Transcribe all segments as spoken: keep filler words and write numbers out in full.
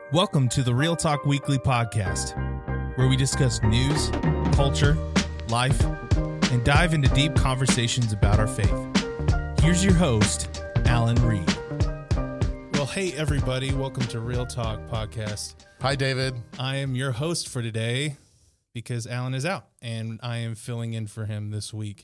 Welcome to the Real Talk Weekly podcast, where we discuss news, culture, life, and dive into deep conversations about our faith. Here's your host, Alan Reed. Well, hey, everybody. Welcome to Real Talk podcast. Hi, David. I am your host for today because Alan is out, and I am filling in for him this week.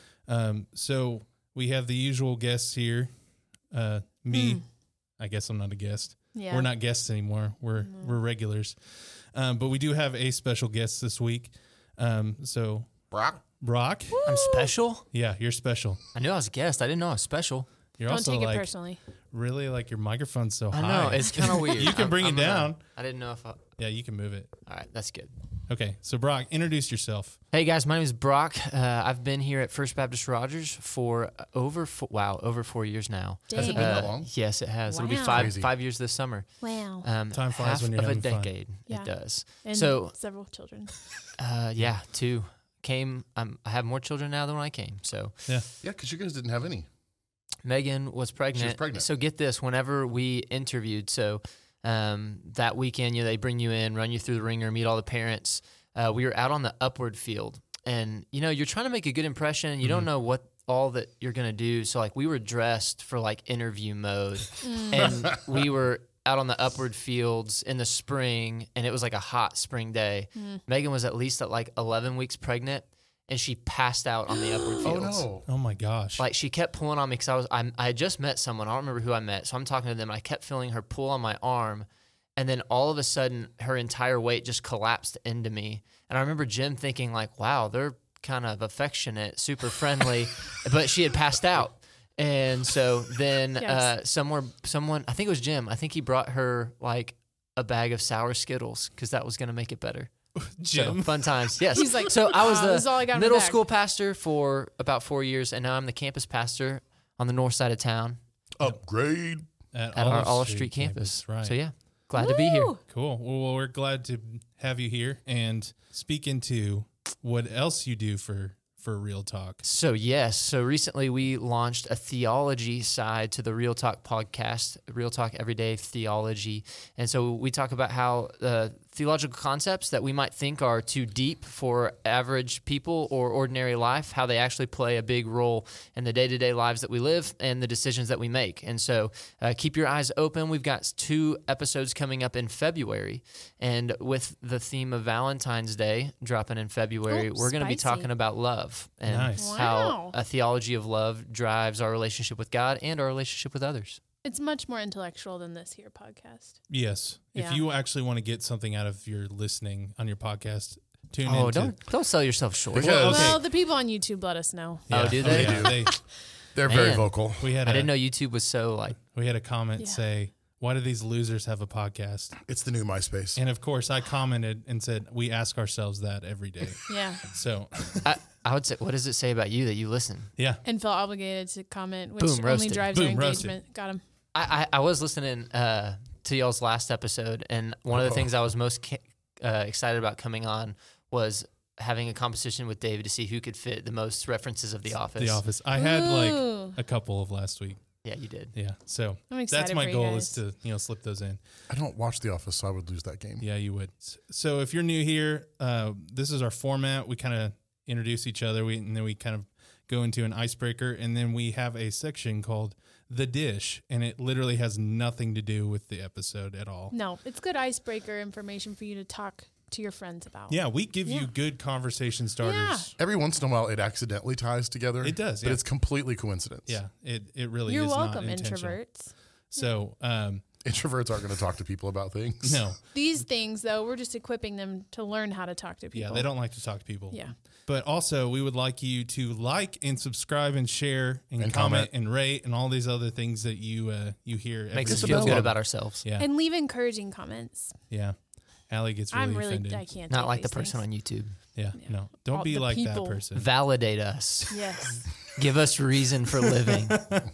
Um, so we have the usual guests here. Uh, me, mm. I guess I'm not a guest. Yeah. We're not guests anymore. We're mm-hmm. we're regulars. Um, but we do have a special guest this week. Um, so Brock. Brock. Woo! I'm special? Yeah, you're special. I knew I was a guest. I didn't know I was special. You're Don't also take it like, personally. Really, like your microphone's so high. I know. It's kind of weird. You can bring I'm, it I'm down. Gonna, I didn't know if I... Yeah, you can move it. All right, that's good. Okay, so Brock, introduce yourself. Hey guys, my name is Brock. Uh, I've been here at First Baptist Rogers for over four, wow over four years now. Dang. Has it been Uh, that long? Yes, it has. Wow. It'll be five Crazy. five years this summer. Wow. Um, Time flies half when you're of a having fun. decade. Yeah. It does. And so several children. uh, yeah, two came. Um, I have more children now than when I came. So Yeah. Yeah, because you guys didn't have any. Megan was pregnant. She was pregnant. So get this, whenever we interviewed, so um, that weekend, you know, they bring you in, run you through the ringer, meet all the parents. Uh, we were out on the upward field, and, you know, you're trying to make a good impression, and you Mm-hmm. don't know what all that you're going to do. So, like, we were dressed for, like, interview mode, and we were out on the upward fields in the spring, and it was, like, a hot spring day. Mm. Megan was at least at, like, eleven weeks pregnant, and she passed out on the upward Oh, fields. no. Oh my gosh. Like, she kept pulling on me because I was I, I had just met someone. I don't remember who I met. So I'm talking to them, and I kept feeling her pull on my arm. And then all of a sudden, her entire weight just collapsed into me. And I remember Jim thinking, like, wow, they're kind of affectionate, super friendly. But she had passed out. And so then uh, somewhere, someone, I think it was Jim, I think he brought her, like, a bag of sour Skittles because that was going to make it better. Jim. So, fun times. Yes. He's like, so I was "Wow, this is all I the got in my middle bag." school pastor for about four years, and now I'm the campus pastor on the north side of town Upgrade. At, at our Olive Street campus. Right. So yeah, glad to be here. Woo! Cool. Well, well, we're glad to have you here and speak into what else you do for, for Real Talk. So yes, so recently we launched a theology side to the Real Talk podcast, Real Talk Everyday Theology. And so we talk about how uh, theological concepts that we might think are too deep for average people or ordinary life, how they actually play a big role in the day-to-day lives that we live and the decisions that we make. And so uh, keep your eyes open. We've got two episodes coming up in February. And with the theme of Valentine's Day dropping in February, Oh, we're going to be spicy. talking about love and Nice. how Wow. a theology of love drives our relationship with God and our relationship with others. It's much more intellectual than this here podcast. Yes. Yeah. If you actually want to get something out of your listening on your podcast, tune Oh, in. don't don't sell yourself short. Because- Well, okay. Well, the people on YouTube let us know. Oh, do they? yeah, they They're very Man. vocal. we had I a, didn't know YouTube was so like. we had a comment Yeah. say, "Why do these losers have a podcast?" It's the new MySpace. And of course, I commented and said, "We ask ourselves that every day." Yeah. So, I, I would say, what does it say about you that you listen? yeah. And felt obligated to comment, which Boom, only roasted. drives Boom, our roasted. engagement. Got him. I, I, I was listening uh, to y'all's last episode, and one of the Uh-oh. things I was most ca- uh, excited about coming on was having a competition with David to see who could fit the most references of The Office. The Office. I had like Ooh. a couple of last week. Yeah, you did. Yeah. So I'm excited that's my for you goal guys. is to, you know, slip those in. I don't watch The Office, so I would lose that game. Yeah, you would. S- So if you're new here, uh, this is our format. We kind of introduce each other, we, and then we kind of go into an icebreaker, and then we have a section called The Dish, and it literally has nothing to do with the episode at all. No, it's good icebreaker information for you to talk to your friends about. Yeah, we give you Yeah. good conversation starters. Every once in a while, it accidentally ties together. It does, But yeah. it's completely coincidence. Yeah, it, it really You're is welcome, not intentional. introverts. So, um, Introverts aren't going to talk to people about things. no. These things, though, we're just equipping them to learn how to talk to people. Yeah, they don't like to talk to people. Yeah. But also, we would like you to like and subscribe and share and, And comment, comment. and rate and all these other things that you uh, you hear. Makes us every feel week. good bell. about ourselves. Yeah, And leave encouraging comments. yeah. Allie gets really, I'm really, offended. I can't. Not take like the these person things. on YouTube. Yeah, Yeah. no, don't All be the like people. that person. Validate us. Yes. Give us reason for living.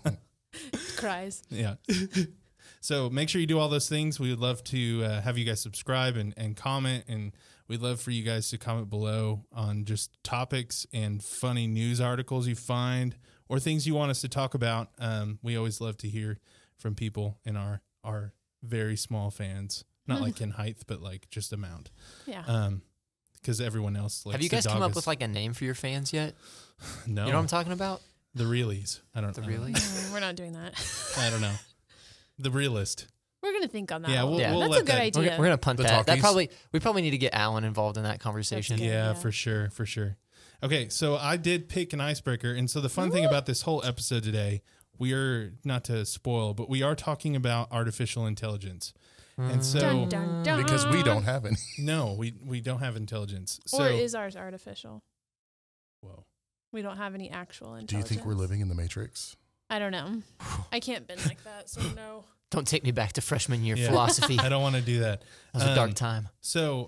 Cries. Yeah. So make sure you do all those things. We would love to uh, have you guys subscribe and, and comment, and we'd love for you guys to comment below on just topics and funny news articles you find or things you want us to talk about. Um, we always love to hear from people and our our very small fans not like in height, but like just amount. Yeah. Um, because everyone else likes Have you to guys dog come up us. with like a name for your fans yet? no, You know what I'm talking about? the realies. I don't. The I don't- really? Mm, we're not doing that. I don't know. The realist. We're gonna think on that. Yeah, one. we'll- Yeah. we'll That's let a good that- We're, idea. gonna- we're gonna punt The that. That talkies? probably we probably need to get Alan involved in that conversation. good. Yeah, yeah. for sure, for sure. Okay, so I did pick an icebreaker, and so the fun thing about this whole episode today, we are not to spoil, but we are talking about artificial intelligence, and so dun, dun, dun. Because we don't have any. no, we we don't have intelligence. So or is ours artificial? whoa, We don't have any actual Do you intelligence. think we're living in the Matrix? I don't know. I can't bend like that, so no. Don't take me back to freshman year Yeah. philosophy. I That don't want to do that. was a dark Um, time. So,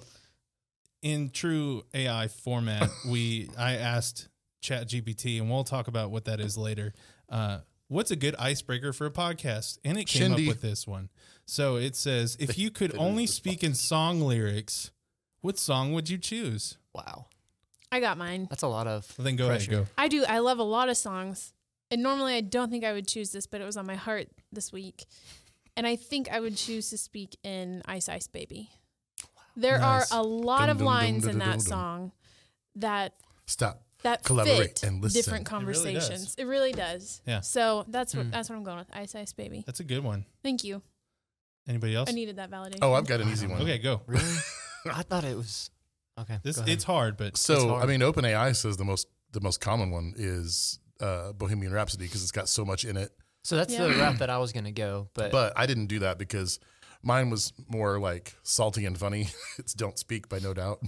in true A I format, we I asked ChatGPT, and we'll talk about what that is later. Uh, what's a good icebreaker for a podcast? And it came Shindy. up with this one. So it says, if you could only speak in song lyrics, what song would you choose? Wow, I got mine. that's a lot of. Well, then go Pressure. ahead, go. I do. I love a lot of songs. And normally I don't think I would choose this, but it was on my heart this week. And I think I would choose to speak in Ice Ice Baby. There Nice. are a lot Dum, of dum, dum, lines dum, in dum, that dum. song that Stop. that Collaborate fit and listen. different It really does. conversations. It really does. Yeah. So that's what Mm. that's what I'm going with. Ice Ice Baby. That's a good one. Thank you. Anybody else? I needed that validation. Oh, I've got an easy one. Okay, go. Really? I thought it was. Okay. This go ahead. it's hard, but So, It's hard. I mean, OpenAI says the most the most common one is uh, Bohemian Rhapsody because it's got so much in it. So that's Yeah. the route that I was gonna go, but, But I didn't do that because mine was more like salty and funny. It's "Don't Speak" by No Doubt.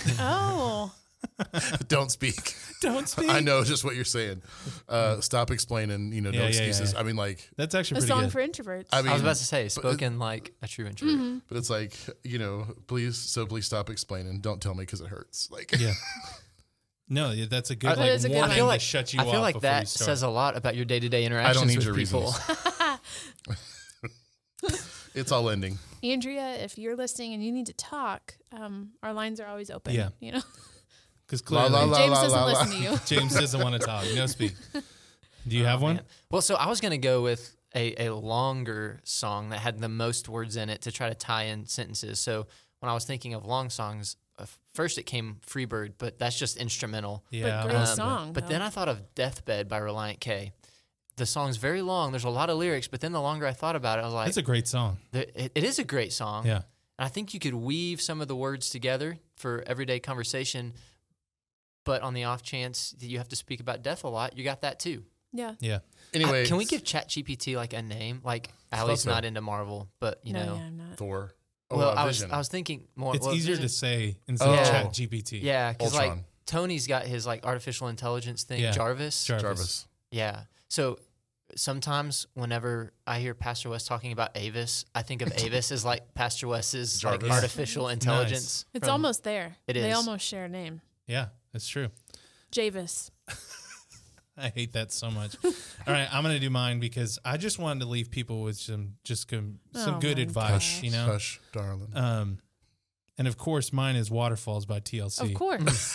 Oh. Don't speak. don't speak. I know just what you're saying. Uh, stop explaining. You know, no Yeah, yeah, yeah, excuses. yeah. I mean, like, That's actually A pretty song good. for introverts. I mean, I was about to say but- spoken like a true introvert. Mm-hmm. but it's like, you know, please, so please stop explaining. Don't tell me because it hurts. Like, yeah. No, yeah, that's a good I- like That is a good warning one. I feel like to shut you I feel off like before you that start. says a lot about your day to day interactions need with your people. it's all ending. Andrea, if you're listening and you need to talk, um, our lines are always open. Yeah. You know, Because La, clearly la, la. James doesn't la, la. listen to you. James doesn't want to talk. No speak. Do you Oh, have one? man. Well, so I was gonna go with a, a longer song that had the most words in it to try to tie in sentences. So when I was thinking of long songs, uh, first it came Freebird, but that's just instrumental. Yeah. great I'll- Um, song. But though. then I thought of Deathbed by Reliant K. The song's very long. There's a lot of lyrics, but then the longer I thought about it, I was like, That's a great song. "There- it, it is a great song. Yeah. And I think you could weave some of the words together for everyday conversation. But on the off chance that you have to speak about death a lot, you got that too. yeah. Yeah. Anyway, I- can we give ChatGPT like a name? Like Allie's so. not into Marvel, but you no, know. yeah, I'm not. Thor? Oh, Well, uh, I was Vision. I was thinking more. It's well, easier Vision- to say instead Oh. of Chat G P T. Yeah, because like Ultron. Tony's got his like artificial intelligence thing, Yeah. Jarvis. Jarvis. Jarvis. Yeah. So sometimes whenever I hear Pastor West talking about Avis, I think of Avis as like Pastor West's like Jarvis. artificial intelligence. It's from- almost there. It They is. almost share a name. Yeah, that's true. Javis. I hate that so much. All right, I'm gonna do mine because I just wanted to leave people with some just some, some Oh good my advice, gosh. you know. Hush, darling. Um, and of course, mine is Waterfalls by T L C. Of course.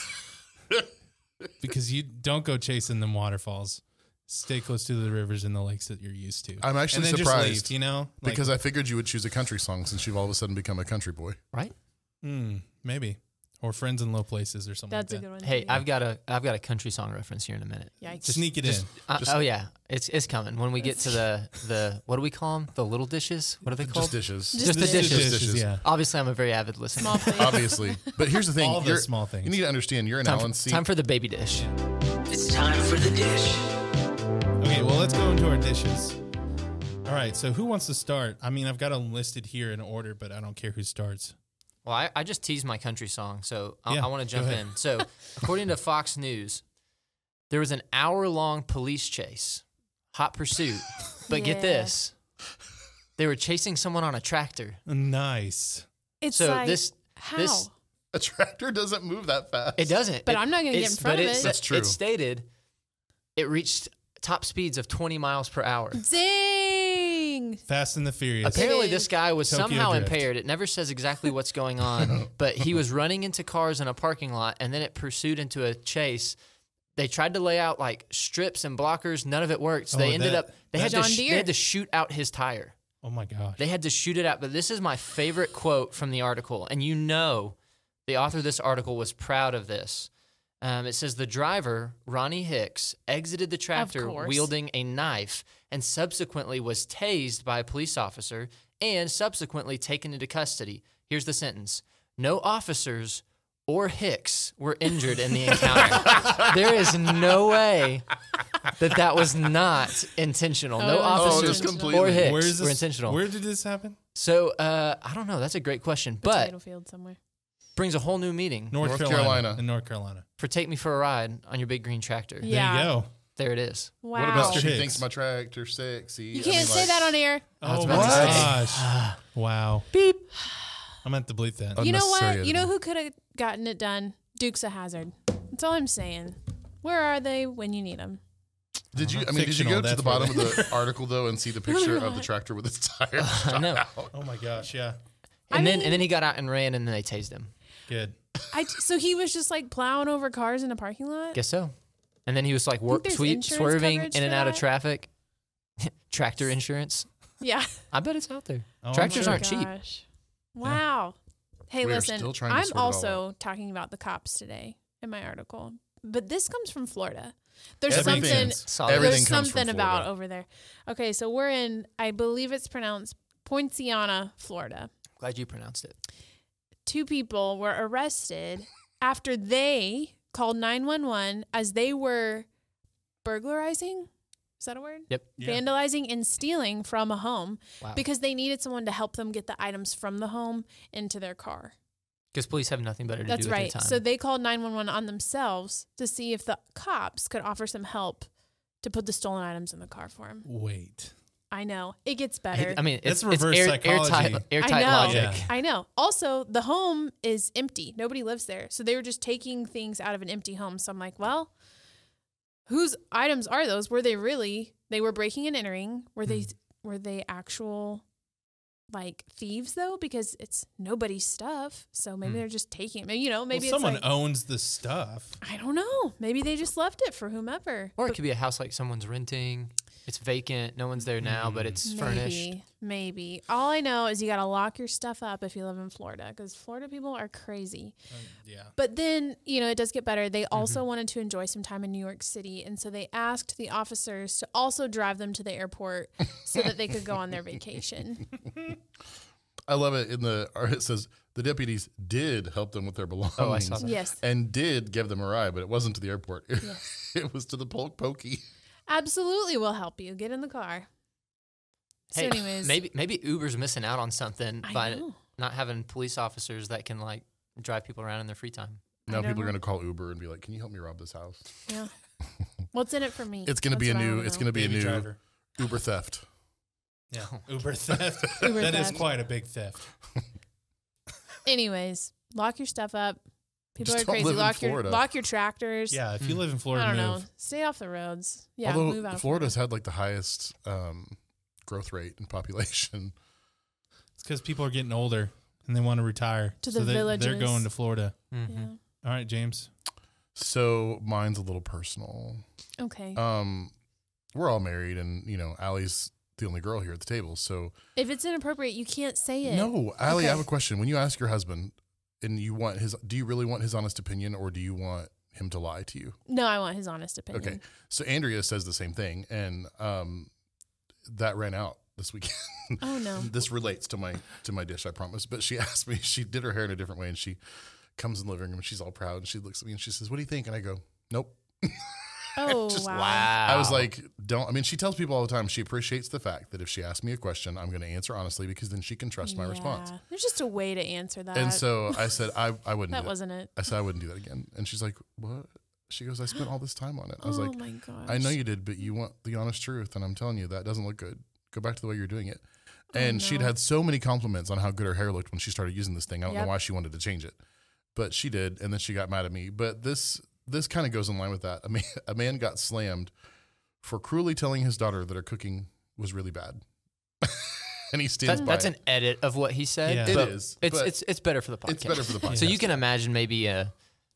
Because you don't go chasing them waterfalls. Stay close to the rivers and the lakes that you're used to. I'm actually and then surprised just leave, you know, like, because I figured you would choose a country song since you've all of a sudden become a country boy. Right? mm, maybe or Friends in Low Places or something. That's a like good one. Hey, too. I've got a I've got a country song reference here in a minute. Yikes. that. Sneak it Just- in. Uh, Just- oh yeah, it's it's coming when we get to the the what do we call them? The little dishes? What are they called? Just dishes. Just Just the dishes. dishes. Just dishes. Yeah. Obviously, I'm a very avid listener. Small plate. Obviously. But here's the thing. All the you're- small things. You need to understand you're an Time Allen for, C. time for the baby dish. It's time for the dish. Okay, well, let's go into our dishes. All right, so who wants to start? I mean, I've got them listed here in order, but I don't care who starts. Well, I, I just teased my country song, so I, Yeah, I want to go jump ahead. in. So, according to Fox News, there was an hour-long police chase, hot pursuit. But get Yeah. this, they were chasing someone on a tractor. Nice. It's So like, this how? this a tractor doesn't move that fast. it doesn't. But It- I'm not gonna get it's- in front but of it it. sa- That's true. It stated it reached top speeds of twenty miles per hour. Dang. Fast and the Furious. Apparently, is. this guy was Tokyo somehow Drift. impaired. It never says exactly what's going on, but he was running into cars in a parking lot, and then it pursued into a chase. They tried to lay out like strips and blockers. None of it worked. So Oh, they ended that- up they that- had to John sh- Deere. they had to shoot out his tire. Oh my gosh. They had to shoot it out. But this is my favorite quote from the article. And you know the author of this article was proud of this. Um, it says, the driver, Ronnie Hicks, exited the tractor course. wielding a knife and subsequently was tased by a police officer and subsequently taken into custody. Here's the sentence. No officers or Hicks were injured in the encounter. There is no way that that was not intentional. No Oh, officers it's or completely- Hicks Where is were this? intentional. Where did this happen? So uh, I don't know. That's a great question. But Potato field somewhere. brings a whole new meaning North, North Carolina. Carolina. In North Carolina. for Take Me for a Ride on your big green tractor. Yeah. There you go. There it is. Wow. What about Mister she Hicks. thinks my tractor's sexy? You I can't mean, say like, that on air. I was Oh about my to say. gosh. Wow. Beep. I'm at the bleep that. You know Unnecessary what? You know editing. who could have gotten it done? Dukes of Hazzard. That's all I'm saying. Where are they when you need them? Did you? I Uh-huh. mean, did you Fictional, go to that's the bottom of where the article though and see the picture of the tractor with its tires? I know. Oh my gosh. Yeah. I And then mean- and then he got out and ran, and then they tased him. Good. I, so he was just like plowing over cars in a parking lot? Guess so. And then he was like work there's sweep insurance swerving coverage in and for out of that? traffic. Tractor insurance. Yeah. I bet it's out there. Oh, I'm Tractors sure. aren't cheap. Gosh. Wow. Hey, We are listen. still trying to I'm sort it all also talking about the cops today in my article, but this comes from Florida. There's Everything- something. Solid. Everything There's comes from something about Florida. over there. Okay, so we're in. I believe it's pronounced Poinciana, Florida. Glad you pronounced it. Two people were arrested after they called nine one one as they were burglarizing. Is that a word? Yep. Yeah. Vandalizing and stealing from a home Wow. because they needed someone to help them get the items from the home into their car. Because police have nothing better to That's do right. with their time. So they called nine one one on themselves to see if the cops could offer some help to put the stolen items in the car for them. Wait. I know. It gets better. I mean, That's it's, it's reverse air, psychology. airtight, airtight I know. logic. Yeah. I know. Also, the home is empty. Nobody lives there. So they were just taking things out of an empty home. So I'm like, well, whose items are those? Were they really, they were breaking and entering. Were they, were they actual like thieves though? Because it's nobody's stuff. So maybe Hmm. they're just taking, maybe, you know, maybe well, it's someone like, owns the stuff. I don't know. Maybe they just left it for whomever. Or it But could be a house like someone's renting. It's vacant. No one's there now, but it's furnished. maybe, maybe. All I know is you got to lock your stuff up if you live in Florida because Florida people are crazy. Um, yeah. But then, you know, it does get better. They also Mm-hmm. wanted to enjoy some time in New York City. And so they asked the officers to also drive them to the airport so that they could go on their vacation. I love it. In the art, it says the deputies did help them with their belongings. Oh, I saw that. Yes, And did give them a ride, but it wasn't to the airport. It was to the Polk Pokey. absolutely will help you. Get in the car. So Hey, anyways, maybe maybe Uber's missing out on something I by know. not having police officers that can like drive people around in their free time. I Now don't people are know. going to call Uber and be like, "Can you help me rob this house?" Yeah. What's in it for me? It's going to be a That's what I new. wanna It's know. going to be a Baby new driver. Uber theft. Yeah. Uber theft. Uber That is theft. quite a big theft. Anyways, lock your stuff up. People Just are don't crazy. live in Lock your Florida. lock your tractors. Yeah. If you Hmm. live in Florida, I don't move. know. Stay off the roads. Yeah, Although move out of Florida's had like the highest um, growth rate in population. It's because people are getting older and they want to retire. To so the they, They're villages. going to Florida. Mhm. Yeah. All right, James. So mine's a little personal. Okay. Um, we're all married, and you know, Allie's the only girl here at the table. So If it's inappropriate, you can't say it. no, Allie, Okay. I have a question. When you ask your husband, and you want his, do you really want his honest opinion, or do you want him to lie to you? No, I want his honest opinion. Okay. So Andrea says the same thing, and um, that ran out this weekend. Oh no. This relates to my to my dish, I promise. But she asked me, she did her hair in a different way, and she comes in the living room and she's all proud, and she looks at me and she says, "What do you think?" And I go, "Nope." Oh Just wow. Wow. I was like, don't. I mean, she tells people all the time she appreciates the fact that if she asks me a question, I'm going to answer honestly because then she can trust my response. Yeah. There's just a way to answer that. And so I said, I, I wouldn't that do that. wasn't it. I said, I wouldn't do that again. And she's like, what? She goes, I spent all this time on it. I was oh like, my gosh. I know you did, but you want the honest truth. And I'm telling you, that doesn't look good. Go back to the way you're doing it. And she'd no. had so many compliments on how good her hair looked when she started using this thing. I don't Yep. know why she wanted to change it, but she did. And then she got mad at me. But this this kind of goes in line with that. A man, a man got slammed for cruelly telling his daughter that her cooking was really bad. And he stands That, by that's it. an edit of what he said. Yeah. It but is, It's but it's it's better for the podcast. It's better for the podcast. So you can imagine maybe a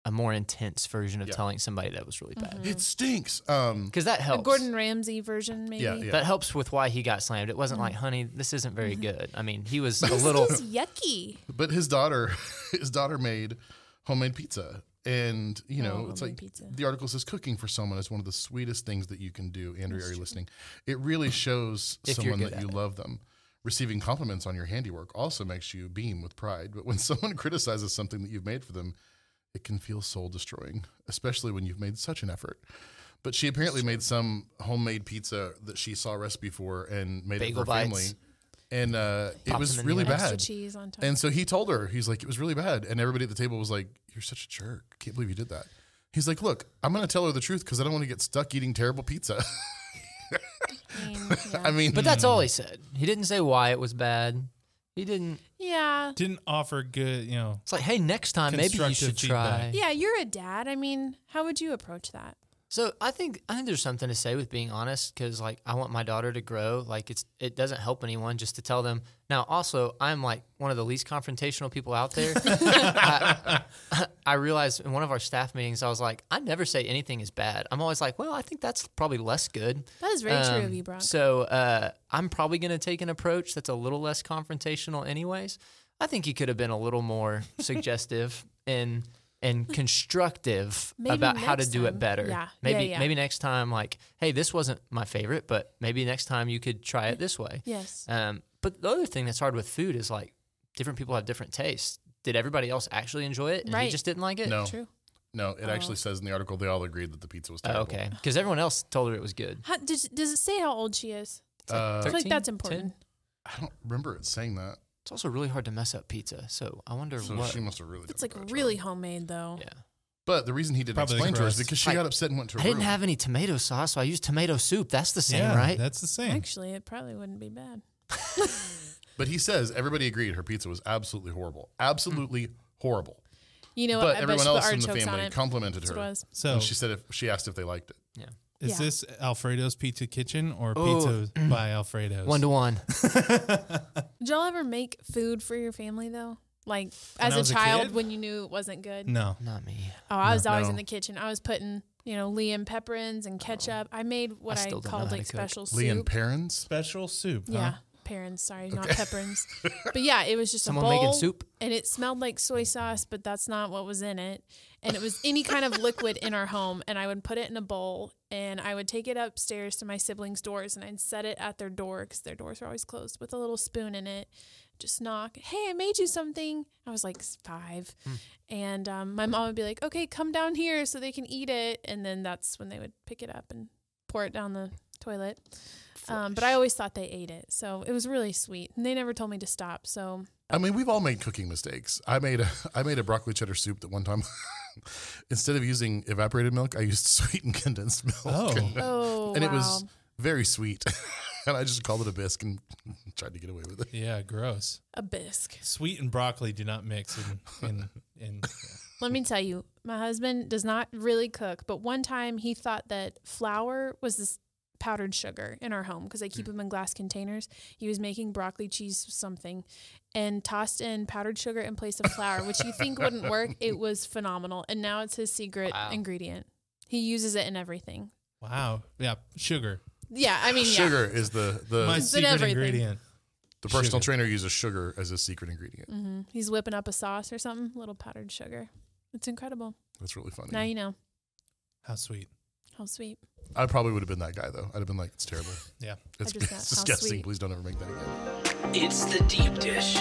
a more intense version of Yeah. telling somebody that was really bad. It stinks. Um, Because that A helps. Gordon Ramsay version, maybe. Yeah, yeah. That helps with why he got slammed. It wasn't like, honey, this isn't very good. I mean, he was a little. It's yucky. but his daughter, his daughter made homemade pizza. And, you know, Oh, it's homemade like pizza. the article says cooking for someone is one of the sweetest things that you can do. Andrea, are you listening? It really shows If you're someone good that at you it. love them. Receiving compliments on your handiwork also makes you beam with pride. But when someone criticizes something that you've made for them, it can feel soul destroying, especially when you've made such an effort. But she apparently made some homemade pizza that she saw a recipe for and made Bagel it for her family. bites. And uh, it Popped was them in really the oven. Extra bad. cheese on top. And so he told her, he's like, it was really bad. And everybody at the table was like, you're such a jerk. Can't believe you did that. He's like, look, I'm going to tell her the truth because I don't want to get stuck eating terrible pizza. I mean, yeah. I mean, But that's all he said. He didn't say why it was bad. He didn't. yeah. Didn't offer good, you know. It's like, hey, next time maybe you Constructive should try. feedback. Yeah, you're a dad. I mean, how would you approach that? So I think I think there's something to say with being honest because like I want my daughter to grow. Like it's it doesn't help anyone just to tell them. Now also I'm like one of the least confrontational people out there. I, I realized in one of our staff meetings I was like I never say anything is bad. I'm always like, well, I think that's probably less good. That is very true Um, of you, Brock. So uh, I'm probably going to take an approach that's a little less confrontational, anyways. I think he could have been a little more suggestive and and constructive Maybe about how to next do time. it better. Yeah. Maybe Yeah, yeah. maybe next time, like, hey, this wasn't my favorite, but maybe next time you could try it this way. Yes. Um, but the other thing that's hard with food is like different people have different tastes. Did everybody else actually enjoy it, and he Right. just didn't like it? no, True. no, it actually says in the article they all agreed that the pizza was Oh, terrible. okay, because everyone else told her it was good. How, does, does it say how old she is? Uh, I feel like thirteen, that's ten? important. I don't remember it saying that. It's also really hard to mess up pizza, so I wonder So what. she must have really It's done like a bad really job. homemade, though. Yeah. But the reason he didn't Probably explain to her is crust. because she I- got upset and went to her I didn't room. have any tomato sauce, so I used tomato soup. That's the same, yeah, right? That's the same. Actually, it probably wouldn't be bad. But he says everybody agreed her pizza was absolutely horrible. Absolutely horrible. You know But what? everyone vegetable else in the artichokes on family it. complimented That's her. what it was. So And she said if she asked if they liked it. Yeah. is Yeah. this Alfredo's Pizza Kitchen or Oh. Pizza by Alfredo's? One to one. Did y'all ever make food for your family, though? Like, When as I a was a child, kid? when you knew it wasn't good? No. Not me. Oh, I was always No. in the kitchen. I was putting, you know, Liam pepperins and ketchup. I made what I I, still don't know called how like to cook. special Lee and soup. Perrins? Special soup. Yeah, Huh? parents. Sorry, not pepperins. But yeah, it was just Someone a bowl, making soup? and it smelled like soy sauce, but that's not what was in it. And it was any kind of liquid in our home, and I would put it in a bowl, and I would take it upstairs to my siblings' doors, and I'd set it at their door because their doors were always closed, with a little spoon in it. Just knock. Hey, I made you something. I was like five, and um, my mom would be like, "Okay, come down here so they can eat it," and then that's when they would pick it up and pour it down the toilet. Um, but I always thought they ate it, so it was really sweet, and they never told me to stop. So I mean, we've all made cooking mistakes. I made a I made a broccoli cheddar soup that one time instead of using evaporated milk, I used sweetened condensed milk. Oh. oh, and wow. it was very sweet. And I just called it a bisque and tried to get away with it. Yeah, gross. a bisque. Sweet and broccoli do not mix in in, in Let me tell you, my husband does not really cook, but one time he thought that flour was this powdered sugar in our home because I keep them in glass containers. He was making broccoli cheese something and tossed in powdered sugar in place of flour, which you think wouldn't work. It was phenomenal. And now it's his secret Wow. ingredient. He uses it in everything. wow. Yeah, sugar. Yeah, I mean, Sugar is the the, My It's in secret everything. ingredient. the personal sugar. trainer uses sugar as a secret ingredient. yeah. hmm He's whipping up a sauce or something, little powdered sugar. It's incredible. That's really funny. Now you know. How sweet. How sweet. I probably would have been that guy though. I'd have been like, it's terrible. Yeah. It's, just got it's how disgusting. sweet. Please don't ever make that again. It's the deep dish.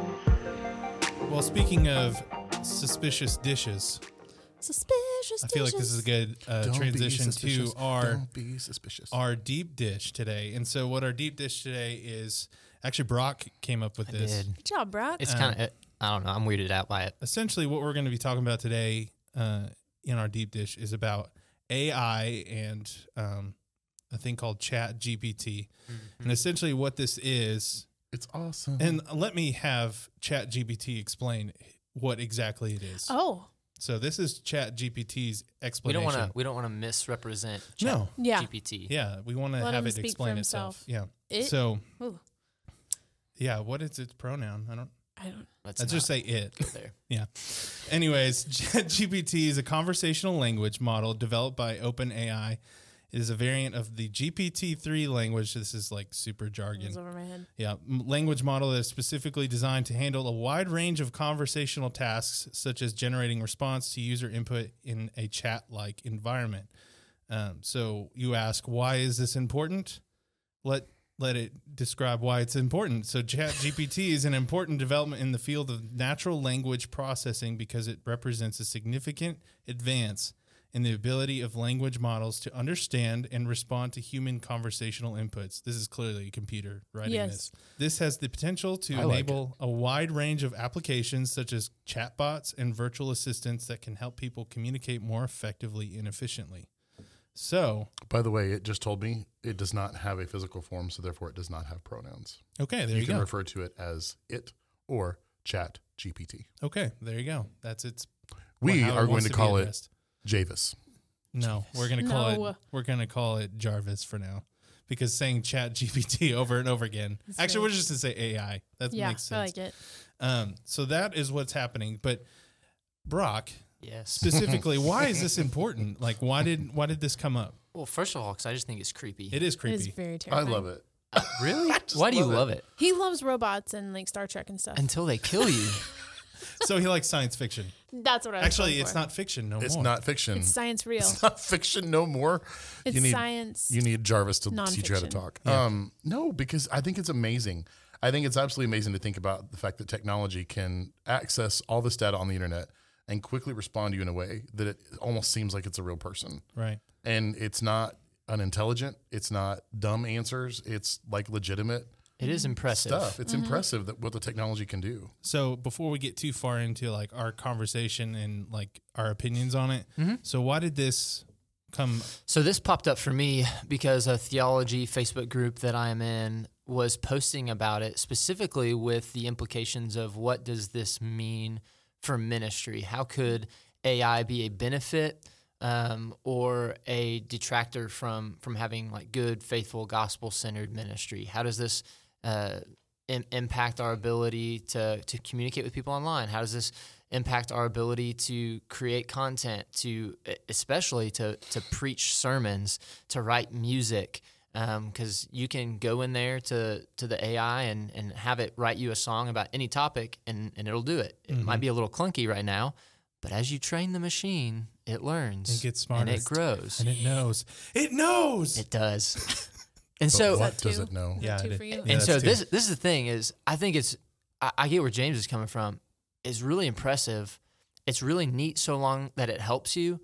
Well, speaking of suspicious dishes, Suspicious I feel like this is a good uh, Don't be transition to suspicious. our Don't be suspicious. our deep dish today. And so, what our deep dish today is actually Brock came up with I this. did. Good job, Brock. It's Uh, kind of, I don't know. I'm weirded out by it. Essentially, what we're going to be talking about today uh, in our deep dish is about A I and um, a thing called Chat G P T. And essentially, what this is, It's awesome. and let me have Chat G P T explain what exactly it is. oh, So this is Chat G P T's We don't explanation. want to. We don't want to misrepresent No. yeah. G P T. Yeah, we want to Let have him it speak for explain itself. himself. Yeah. It, So, Ooh. yeah, what is its pronoun? I don't. I don't. Let's, Let's just not say it. go there. Yeah. Anyways, ChatGPT is a conversational language model developed by OpenAI. It is a variant of the G P T three language. This is like super It jargon. was over my head. Yeah, m- language model that is specifically designed to handle a wide range of conversational tasks, such as generating response to user input in a chat-like environment. Um, so you ask, why is this important? Let let it describe why it's important. So ChatGPT is an important development in the field of natural language processing because it represents a significant advance in the ability of language models to understand and respond to human conversational inputs. This is clearly a computer writing Yes. this. This has the potential to I like enable a wide range of applications such as chatbots and virtual assistants that can help people communicate more effectively and efficiently. So, By the way, it just told me it does not have a physical form, so therefore it does not have pronouns. okay, there you you, can go. refer to it as it or Chat G P T. Okay, there you go. That's its. We how it are going wants to be call it addressed. Javis. No, we're gonna call No. it. We're gonna call it Jarvis for now, because saying Chat G P T over and over again. That's Actually, right. we're just gonna say A I. That Yeah, makes sense. I like it. Um, so that is what's happening. But Brock, Yes. specifically, why is this important? Like, why did why did this come up? Well, first of all, because I just think it's creepy. It is It creepy. is very I terrifying. love it. Really? just Why do you love it. love it? He loves robots and like Star Trek and stuff. Until they kill you. So he likes science fiction. That's what I was Actually, going it's for. not fiction no It's more. not fiction. It's science real. It's not fiction no more. It's you need, science. You need Jarvis to teach you how to nonfiction. talk. Yeah. Um, no, because I think it's amazing. I think it's absolutely amazing to think about the fact that technology can access all this data on the internet and quickly respond to you in a way that it almost seems like it's a real person. Right. And it's not unintelligent. It's not dumb answers. It's like legitimate It is impressive. stuff. It's impressive that what the technology can do. So before we get too far into like our conversation and like our opinions on it, so why did this come? So this popped up for me because a theology Facebook group that I am in was posting about it, specifically with the implications of what does this mean for ministry? How could A I be a benefit um, or a detractor from from having like good, faithful, gospel-centered ministry? How does this uh, im- impact our ability to to communicate with people online? How does this impact our ability to create content, to especially to to preach sermons, to write music? Because um, you can go in there to to the A I and, and have it write you a song about any topic, and, and it'll do it. It Mm-hmm. might be a little clunky right now, but as you train the machine, it learns. It gets smarter. And it grows. And it knows. It knows. It does. And But so what that does two? it know? Is Yeah, that two it- for you? yeah. and that's so too. this this is the thing is I think it's I, I get where James is coming from. It's really impressive. It's really neat so long that it helps you.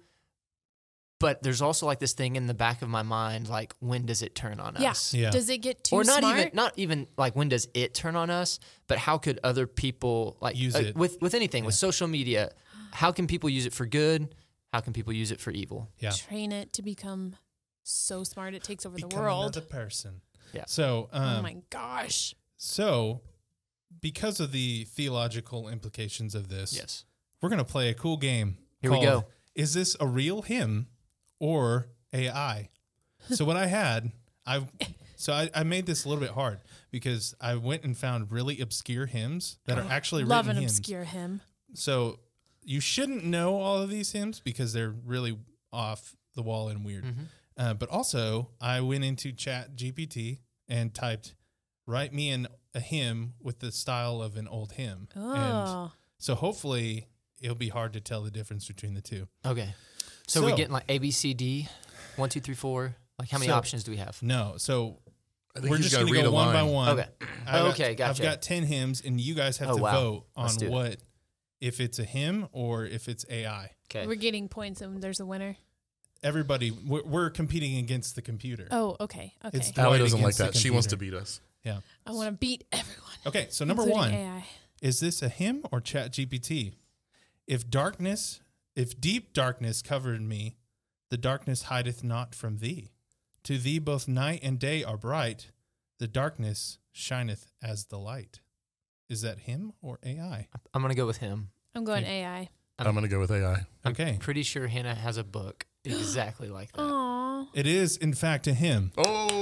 But there's also like this thing in the back of my mind, like when does it turn on Yeah. us? Yeah. Does it get too Or not smart? even not even like when does it turn on us, but how could other people like Use uh, it. with with anything with social media? How can people use it for good? How can people use it for evil? Yeah. Train it to become so smart it takes over the Become world. another person. Yeah. So, um, oh my gosh. so because of the theological implications of this, Yes. we're gonna play a cool game. Here we called, go. Is this a real hymn or A I? So what I had, I so I, I made this a little bit hard because I went and found really obscure hymns that are actually Love written an hymns. obscure hymn. So you shouldn't know all of these hymns because they're really off the wall and weird. Mm-hmm. Uh, but also, I went into Chat G P T and typed, "Write me an, a hymn with the style of an old hymn." And Oh. so hopefully, it'll be hard to tell the difference between the two. Okay. So, So- we're getting like A B C D, one, two, three, four. Like how many So- options do we have? No, so I think we're he's just gotta going to read go a one by line. one. Okay. I've Okay, got, gotcha. I've got ten hymns, and you guys have Oh, to wow. vote on Let's do it. what, if it's a hymn or if it's A I. Okay. We're getting points and there's a winner. Everybody, we're, we're competing against the computer. Oh, okay. Okay. It's- Allie Right doesn't like against the that. She wants to computer. beat us. Yeah. I want to beat everyone. Okay, so number including one. A I. Is this a hymn or Chat G P T? If darkness, if deep darkness covered me, the darkness hideth not from thee. To thee both night and day are bright, the darkness shineth as the light. Is that him or A I? I'm going to go with him. I'm going Okay. A I. I'm going to go with A I. Okay. Pretty sure Hannah has a book exactly like that. Aww. It is, in fact, a hymn. Oh,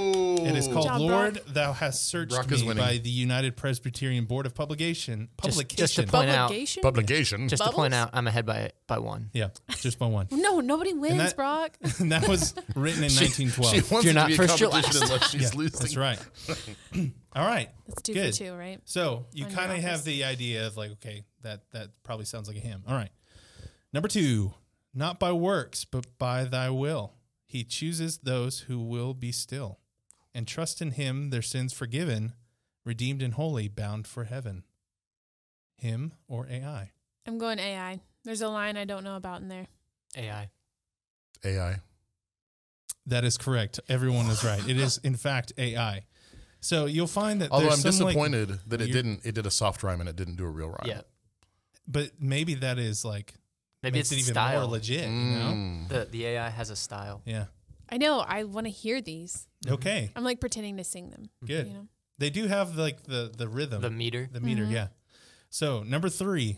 It is called job, Lord, Brock. Thou Hast Searched Brock is Me winning. by the United Presbyterian Board of Publication. Just- Publication. just to point out- Publication? Publication. Just to point Bubbles? out, I'm ahead by by one. yeah, just by one. No, nobody wins, that- Brock. And that was written in nineteen twelve. She wants You're it not to be a first, you're competition last. unless she's Yeah, losing. that's right. All right. That's two Good. for two, right? So you On your kind of have office. the idea of like, okay, that that probably sounds like a hymn. All right. Number two, not by works, but by thy will. He chooses those who will be still and trust in him, their sins forgiven, redeemed and holy, bound for heaven. Hymn or A I? I'm going A I. There's a line I don't know about in there. A I. A I. That is correct. Everyone is right. It is, in fact, A I. So you'll find that Although I'm there's some, like- disappointed that it weird- didn't. It did a soft rhyme and it didn't do a real rhyme. Yeah. but maybe that is like, Maybe makes it's it even style. more legit, you know? Mm. The the A I has a style. Yeah. I know. I want to hear these. Okay. I'm like pretending to sing them. Good. You know? They do have like the, the rhythm. The meter. The meter, yeah. So, number three,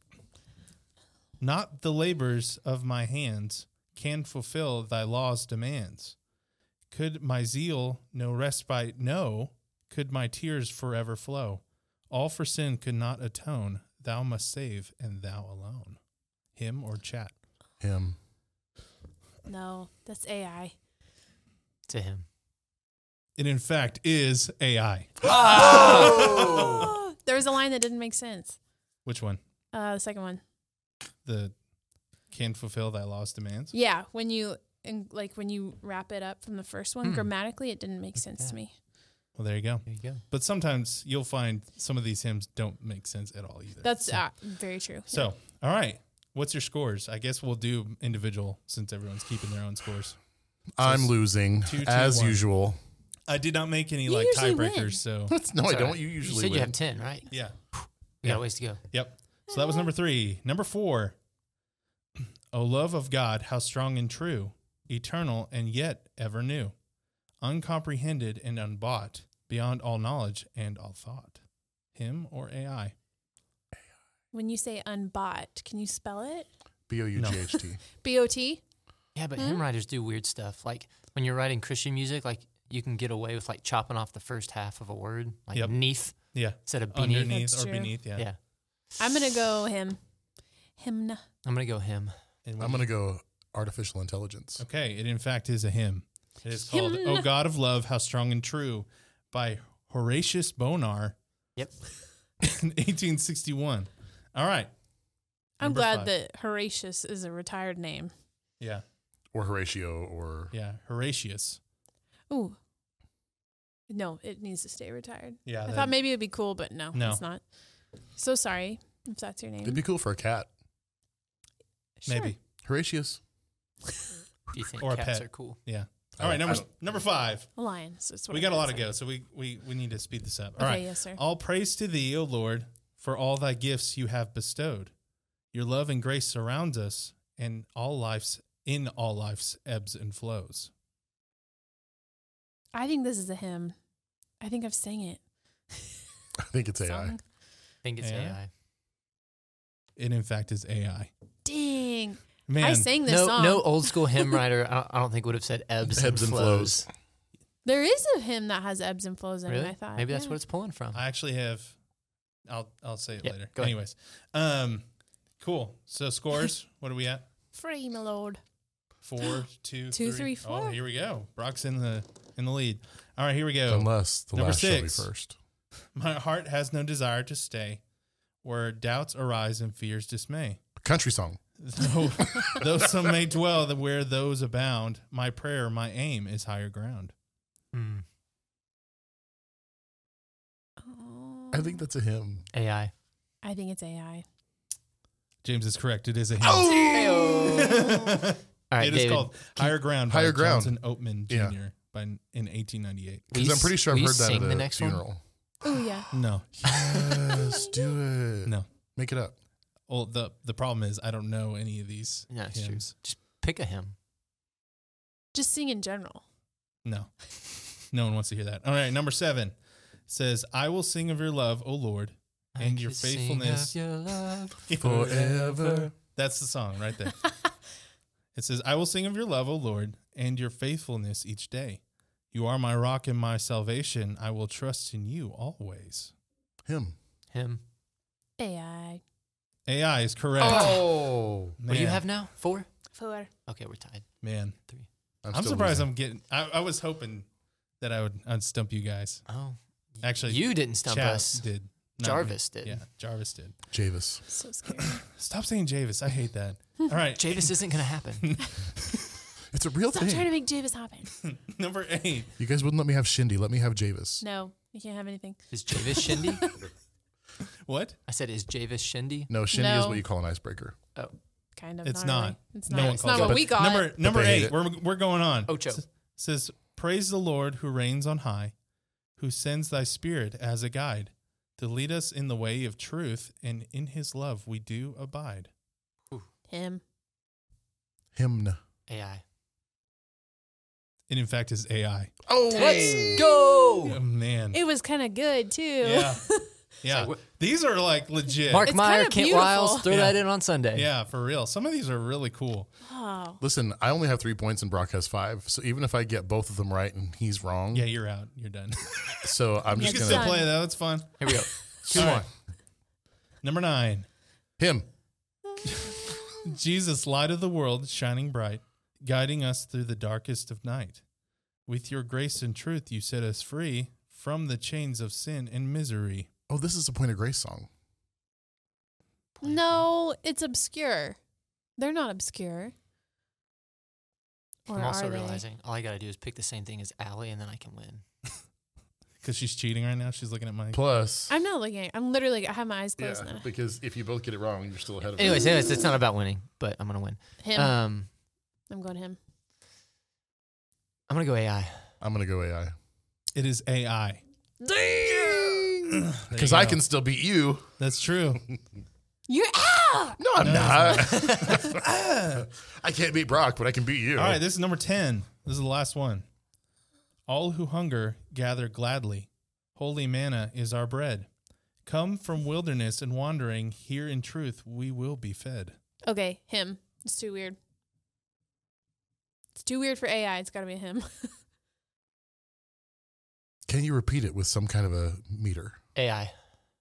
not the labors of my hands can fulfill thy law's demands. Could my zeal no respite know? Could my tears forever flow? All for sin could not atone. Thou must save, and thou alone. Hymn or chat? Him. No, that's A I. To him. It, in fact, is A I. Oh! There was a line that didn't make sense. Which one? Uh, the second one. The can fulfill thy law's demands? Yeah, when you and like when you wrap it up from the first one, Hmm. grammatically, it didn't make sense Yeah. to me. Well, there you go. There you go. But sometimes you'll find some of these hymns don't make sense at all either. That's So- uh, very true. So, all right. What's your scores? I guess we'll do individual since everyone's keeping their own scores. I'm s- losing two, two, as one. usual. I did not make any You like usually win. tiebreakers, so That's, no, I It's all don't. right. You You usually said win. you have ten, right? yeah. We got a ways to go. Yep. So that was number three. Number four. O love of God, how strong and true, eternal and yet ever new, uncomprehended and unbought, beyond all knowledge and all thought. Hymn or A I? When you say unbought, can you spell it? B O U G H T. B O T? Yeah, but Hmm? hymn writers do weird stuff. Like when you're writing Christian music, like you can get away with like chopping off the first half of a word, like Yep. neath Yeah. instead of beneath. Underneath That's or true. beneath, yeah. Yeah. I'm going to go him. Hymn. I'm gonna go hymn. And what I'm do going to go artificial intelligence. Okay, it in fact is a hymn. It is called Hymn. O God of Love, How Strong and True by Horatius Bonar Yep. in eighteen sixty-one. All right. I'm Number glad five. that Horatius is a retired name. Yeah, Or Horatio or yeah, Horatius. Ooh. No, it needs to stay retired. Yeah, I that- thought maybe it'd be cool, but no, No. it's not. So sorry if that's your name. it'd be cool for a cat. Sure. maybe. Horatius. Do you think Or a cats pet. are cool? Yeah. I All right, don't- number I don't- number five. A lion. So it's what We I got a lot meant to say. go, so we, we we need to speed this up. All Okay, right. yes, sir. All praise to thee, O Lord, for all thy gifts you have bestowed. Your love and grace surrounds us, and all life's in all life's ebbs and flows. I think this is a hymn. I think I've sang it. I think it's A I. Song. I think it's Yeah. A I. It in fact is A I. Dang. Man, I sang this No, song. no old school hymn writer. I don't, I don't think would have said ebbs, Ebbs and flows. There is a hymn that has ebbs and flows in Really? it, I thought. Maybe that's yeah. what it's pulling from. I actually have. I'll I'll say it Yeah, later. go ahead. Anyways, um, cool. So scores. What are we at? Free, my lord. Four, two, Two, three. three, four. Oh, here we go. Brock's in the in the lead. All right, here we go. Unless the Number last six. shall be first. My heart has no desire to stay where doubts arise and fears dismay. Country song. Though, though some may dwell that where those abound, my prayer, my aim is higher ground. Hmm. Oh, I think that's a hymn. A I. I think it's A I. James is correct. It is a hymn. All right, It is David. called Higher Ground by Higher Ground. Johnson Oatman Yeah. Junior by in eighteen ninety-eight. Will you Because I'm pretty s- sure I've will you heard that sing at the a next one? funeral. Oh, yeah. No, Yes, do it. no. Make it up. Well, the the problem is I don't know any of these Yeah, that's true. hymns. Just pick a hymn. Just sing in general. No, no one wants to hear that. All right, number seven says, "I will sing of your love, O Lord, and I your could sing faithfulness of your love. Forever. That's the song right there. It says, "I will sing of your love, O Lord, and your faithfulness each day. You are my rock and my salvation. I will trust in you always. Him. Him. A I. A I is correct. Oh. What do you Man. have now? Four? Four. Okay, we're tied. Man, Three. I'm, still surprised losing. I'm getting. I, I was hoping that I would I'd stump you guys. Oh. Actually, You didn't stump Chad us. did. Not Jarvis me. did. Yeah, Jarvis did. Javis. So scary. Stop saying Javis. I hate that. All right, Javis isn't going to happen. It's a real Stop trying to thing. make Javis happen. number eight. You guys wouldn't let me have Shindy. Let me have Javis. No, you can't have anything. Is Javis Shindy? What? I said, is Javis Shindy? No, Shindy is No. what you call an icebreaker. Oh. Kind of. It's not. not. Really. It's No not. one it's calls not it. what But we got. Number number they hate eight. it. We're we're going on. Ocho. S- says, praise the Lord who reigns on high, who sends thy spirit as a guide to lead us in the way of truth, and in his love we do abide. Him. Hymn. A I. It in fact is A I. Oh, Let's go. Oh, man. It was kind of good too. Yeah. Yeah. So, These are like legit. Mark It's Meyer, kinda Kent beautiful. Wiles, throw Yeah. that in on Sunday. Yeah, for real. Some of these are really cool. Oh. Listen, I only have three points and Brock has five. So even if I get both of them right and he's wrong, Yeah, you're out. You're done. so I'm You You just can can still gonna Done. play that. That's fun. Here we go. Two All more. right. Number nine. him. Jesus, light of the world, shining bright, guiding us through the darkest of night. With your grace and truth, you set us free from the chains of sin and misery. Oh, this is a Point of Grace song. No, it's obscure. They're not obscure. Or I'm also are they? realizing all I got to do is pick the same thing as Allie, and then I can win. Because she's cheating right now. She's looking at my. Plus, I'm not looking. At, I'm literally. I have my eyes yeah, closed now. because if you both get it wrong, you're still ahead of Anyways, me. anyways, it's not about winning, but I'm going to win. Him. Um, I'm going him. I'm going to go A I. I'm gonna go A I It is A I. Dang! because I can still beat you. That's true. You're out. No, I'm No, not. I can't beat Brock, but I can beat you. All right, this is number ten. This is the last one. All who hunger gather gladly. Holy manna is our bread. Come from wilderness and wandering, here in truth we will be fed. Okay, him. It's too weird. It's too weird for A I. It's got to be him. Can you repeat it with some kind of a meter? A I.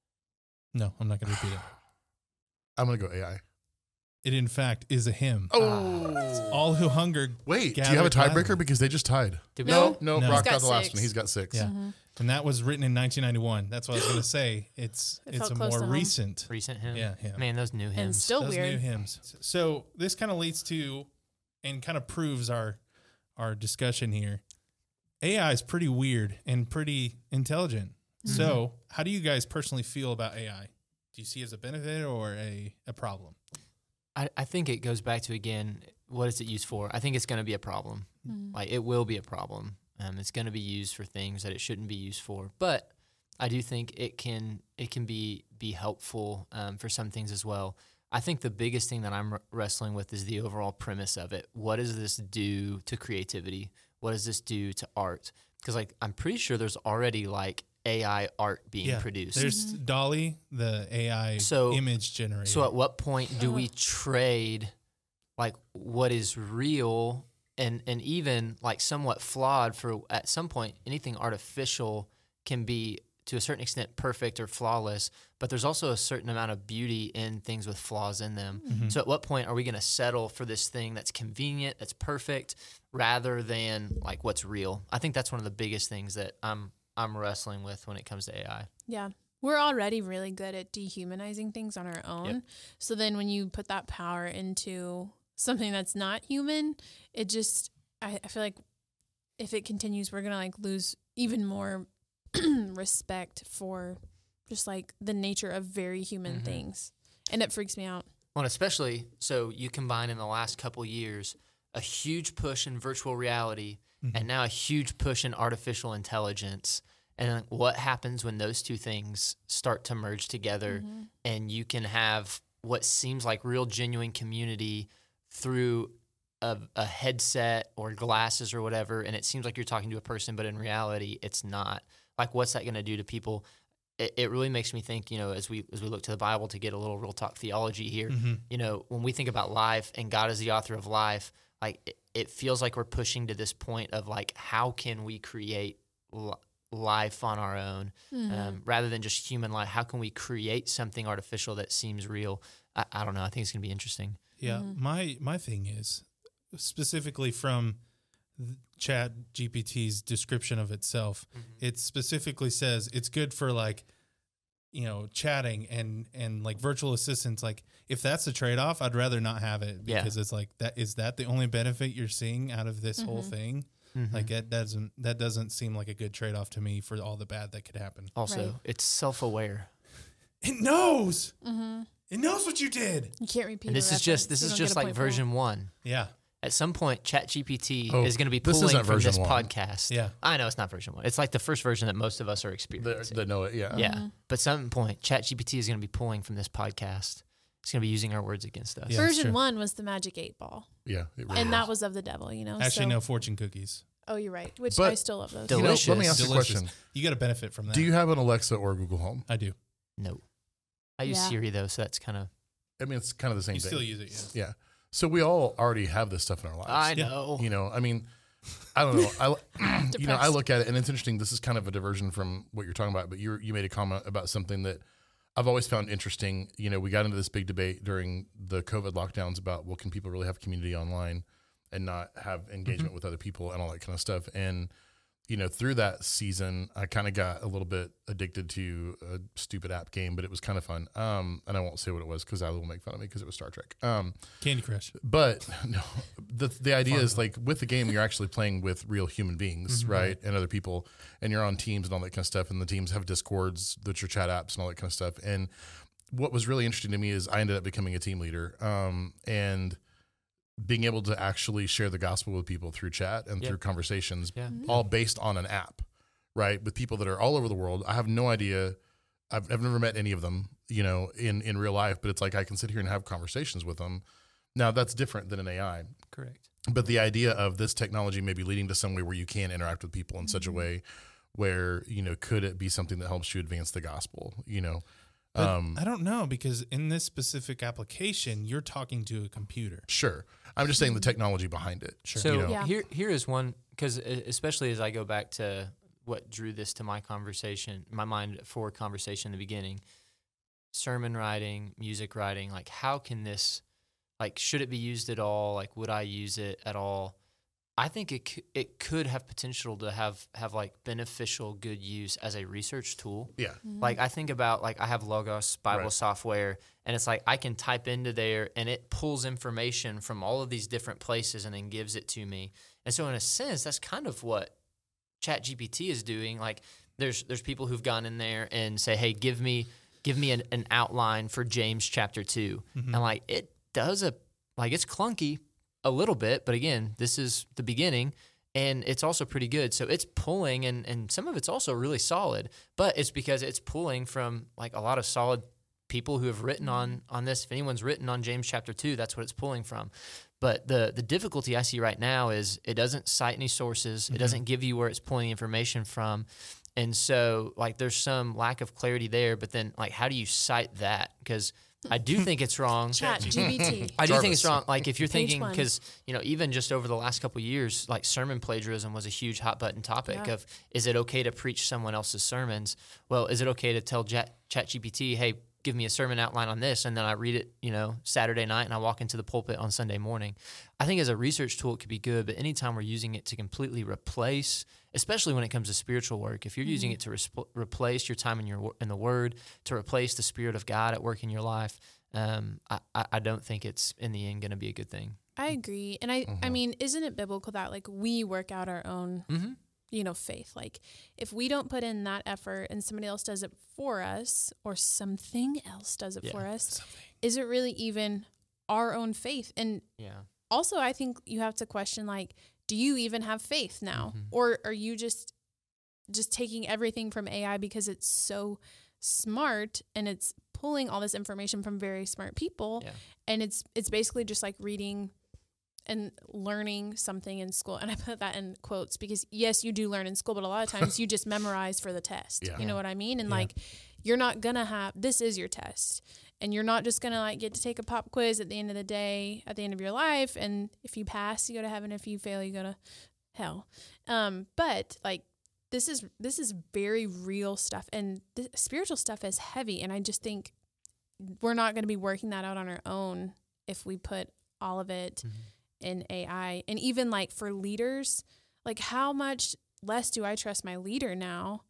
No, I'm not going to repeat it. I'm gonna go A I. It, in fact, is a hymn. Oh, All who hunger. wait. Do gather you have a gladly. tiebreaker because they just tied? Did we? No. No, No. Brock He's got got the last six. one. He's got six. Yeah. Mhm. And that was written in nineteen ninety-one. That's what I was going to say. It's It it's felt a close more to home. recent. Recent hymn. Yeah, hymn. Man, those new And hymns. still Those weird. new hymns. So this kind of leads to, and kind of proves our our discussion here. A I is pretty weird and pretty intelligent. Mm-hmm. So how do you guys personally feel about A I? Do you see it as a benefit or a, a problem? I, I think it goes back to, again, what is it used for? I think it's going to be a problem. Mhm. Like, it will be a problem. Um, it's going to be used for things that it shouldn't be used for. But I do think it can it can be be helpful um, for some things as well. I think the biggest thing that I'm r- wrestling with is the overall premise of it. What does this do to creativity? What does this do to art? Because, like, I'm pretty sure there's already, like, A I art being produced. There's Dolly, the A I So- image generator. So at what point do we trade like what is real and and even like somewhat flawed for at some point anything artificial can be to a certain extent perfect or flawless, but there's also a certain amount of beauty in things with flaws in them. Mm-hmm. So at what point are we going to settle for this thing that's convenient, that's perfect, rather than like what's real? I think that's one of the biggest things that I'm I'm wrestling with when it comes to A I. Yeah. We're already really good at dehumanizing things on our own. Yep. So then when you put that power into something that's not human, it just, I, I feel like if it continues, we're going to like lose even more respect for just like the nature of very human Mhm. things. And it freaks me out. Well, and especially, so you combine in the last couple years a huge push in virtual reality and now a huge push in artificial intelligence. And like, what happens when those two things start to merge together and you can have what seems like real genuine community through a, a headset or glasses or whatever, and it seems like you're talking to a person, but in reality, it's not. Like, what's that going to do to people? It, it really makes me think, you know, as we as we look to the Bible to get a little real talk theology here, Mm-hmm. you know, when we think about life and God is the author of life, like it feels like we're pushing to this point of like, how can we create li- life on our own Mm-hmm. um, rather than just human life? How can we create something artificial that seems real? I, I don't know. I think it's going to be interesting. Yeah, Mm-hmm. my my thing is specifically from Chat G P T's description of itself. Mm-hmm. It specifically says it's good for like, you know, chatting and and like virtual assistants. Like, if that's the trade off, I'd rather not have it, Yeah. because it's like, that is that the only benefit you're seeing out of this whole Mhm. thing? Mhm. Like, that doesn't that doesn't seem like a good trade off to me for all the bad that could happen. Also, Right. it's self-aware. It knows. Mm-hmm. It knows what you did. You can't repeat. And a this is just reference. this You is don't just get a like point for that. version one. Yeah. At some point, ChatGPT Oh, is going to be this pulling isn't from version this one. podcast. Yeah. I know it's not version one. It's like the first version that most of us are That, experiencing. that know it, yeah. Yeah. Mm-hmm. But some point, ChatGPT is going to be pulling from this podcast. It's going to be using our words against us. Yeah, that's Version true. one was the magic eight ball, Yeah, it really and is. that was of the devil. You know. Actually, so, no fortune cookies. Oh, you're right. Which But- I still love those. Del- You know, let me delicious. ask you a Delicious. question. You got to benefit from that. Do you have an Alexa or Google Home? I do. No. I use Yeah. Siri, though, so that's kind of... I mean, it's kind of the same You thing. still use it, yeah. Yeah. So we all already have this stuff in our lives. I Yeah. know. You know, I mean, I don't know. I, you know, I Depressed. look at it, and it's interesting. This is kind of a diversion from what you're talking about, but you you made a comment about something that I've always found interesting. You know, we got into this big debate during the COVID lockdowns about, well, can people really have community online and not have engagement with other people and all that kind of stuff? And you know, through that season, I kind of got a little bit addicted to a stupid app game, but it was kind of fun. Um, and I won't say what it was because I will make fun of me because it was Star Trek. Um, Candy Crush. but no, the the idea is like with the game, you're actually playing with real human beings, right, and other people, and you're on teams and all that kind of stuff. And the teams have Discords, which are chat apps and all that kind of stuff. And what was really interesting to me is I ended up becoming a team leader, um, and being able to actually share the gospel with people through chat and Yeah. through conversations, Yeah. all based on an app, right, with people that are all over the world. I have no idea. I've, I've never met any of them, you know, in, in real life, but it's like I can sit here and have conversations with them. Now, that's different than an A I. Correct. But the idea of this technology maybe leading to somewhere where you can interact with people in such a way where, you know, could it be something that helps you advance the gospel, you know? But Um, I don't know, because in this specific application, you're talking to a computer. Sure. I'm just saying the technology behind it. Sure. So You know? Yeah. here, here is one, because especially as I go back to what drew this to my conversation, my mind for conversation in the beginning, sermon writing, music writing, like how can this, like should it be used at all? Like would I use it at all? I think it c- it could have potential to have have like beneficial, good use as a research tool. Yeah. Like I think about like I have Logos Bible Right. software, and it's like I can type into there and it pulls information from all of these different places and then gives it to me. And so in a sense, that's kind of what ChatGPT is doing. Like there's there's people who've gone in there and say, hey, give me give me an, an outline for James chapter two, and like it does a like it's clunky a little bit, but again, this is the beginning. And it's also pretty good. So it's pulling, and, and some of it's also really solid, but it's because it's pulling from like a lot of solid people who have written on on this. If anyone's written on James chapter two, that's what it's pulling from. But the the difficulty I see right now is it doesn't cite any sources. Mm-hmm. It doesn't give you where it's pulling the information from. And so like there's some lack of clarity there, but then like how do you cite that? Because I do think it's wrong. Chat G B T. I do think it's Jarvis. wrong. Like if you're Page thinking, one. because you know, even just over the last couple of years, like sermon plagiarism was a huge hot button topic. Yeah. Of is it okay to preach someone else's sermons? Well, is it okay to tell Chat ChatGPT, hey, give me a sermon outline on this, and then I read it, you know, Saturday night, and I walk into the pulpit on Sunday morning? I think as a research tool, it could be good, but anytime we're using it to completely replace, especially when it comes to spiritual work, if you're using it to resp- replace your time in your wo- in the Word, to replace the Spirit of God at work in your life. Um, I, I I don't think it's in the end going to be a good thing. I agree. And I, I mean, isn't it biblical that like we work out our own, Mm-hmm. you know, faith? Like if we don't put in that effort and somebody else does it for us or something else does it Yeah. for us, is it really even our own faith? And Yeah. also I think you have to question like, do you even have faith now? Mhm. Or are you just, just taking everything from A I because it's so smart and it's pulling all this information from very smart people, Yeah. and it's it's basically just like reading and learning something in school. And I put that in quotes because yes, you do learn in school, but a lot of times you just memorize for the test. Yeah. You know what I mean? And Yeah. like, you're not going to have, this is your test. And you're not just going to like get to take a pop quiz at the end of the day, at the end of your life. And if you pass, you go to heaven. If you fail, you go to hell. Um, but like, this is, this is very real stuff. And the spiritual stuff is heavy. And I just think we're not going to be working that out on our own if we put all of it Mm-hmm. in A I. And even like for leaders, like how much less do I trust my leader now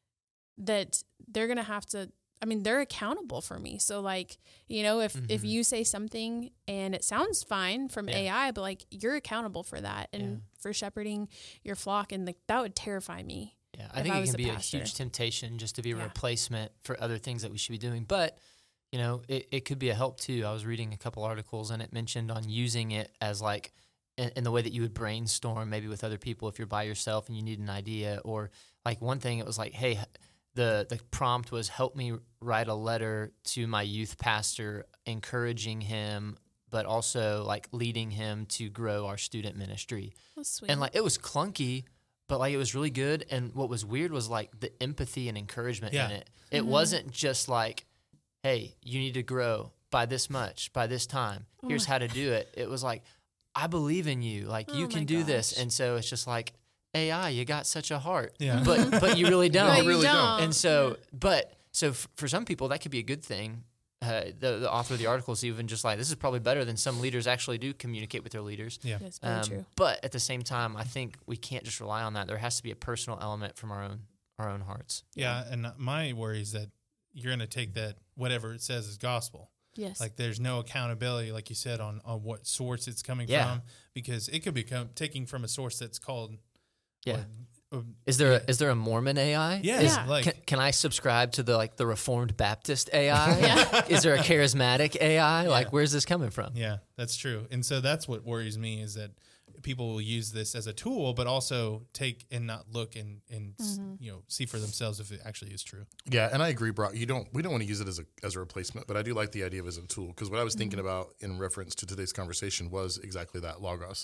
that they're going to have to, I mean, they're accountable for me. So like, you know, if, if Mhm. you say something and it sounds fine from Yeah. A I, but like you're accountable for that and Yeah. for shepherding your flock. And like, that would terrify me. Yeah, I if think I it was can a be pastor. a huge temptation just to be a Yeah. replacement for other things that we should be doing. But, you know, it, it could be a help too. I was reading a couple articles and it mentioned on using it as like in, in the way that you would brainstorm maybe with other people if you're by yourself and you need an idea. Or like one thing, it was like, hey, the, the prompt was help me write a letter to my youth pastor, encouraging him, but also like leading him to grow our student ministry. That's sweet. And like it was clunky, but like it was really good. And what was weird was like the empathy and encouragement Yeah. in it. It Mm-hmm. wasn't just like, hey, you need to grow by this much, by this time. Here's how to do it. It was like, I believe in you. Like you Oh can my do this. gosh. And so it's just like, A I, you got such a heart. Yeah. But but you really don't. But I you really don't. don't. And so, but so f- for some people, that could be a good thing. Uh, the, the author of the article is even just like, this is probably better than some leaders actually do communicate with their leaders. Yeah. That's very Um, true. But at the same time, I think we can't just rely on that. There has to be a personal element from our own our own hearts. Yeah. And my worry is that you're going to take that, whatever it says is gospel. Yes. Like there's no accountability, like you said, on, on what source it's coming Yeah. from, because it could be com- taking from a source that's called. Yeah. what, uh, Is there a, is there a Mormon A I? yeah, Yeah. like Can, can I subscribe to the like the Reformed Baptist A I? Yeah. Is there a charismatic A I? Like where's this coming from? yeah, that's true. And so that's what worries me is that people will use this as a tool, but also take and not look and and s Mm-hmm. you know see for themselves if it actually is true. Yeah, and I agree, Brock. You don't. We don't want to use it as a as a replacement, but I do like the idea of it as a tool because what I was thinking about in reference to today's conversation was exactly that Logos,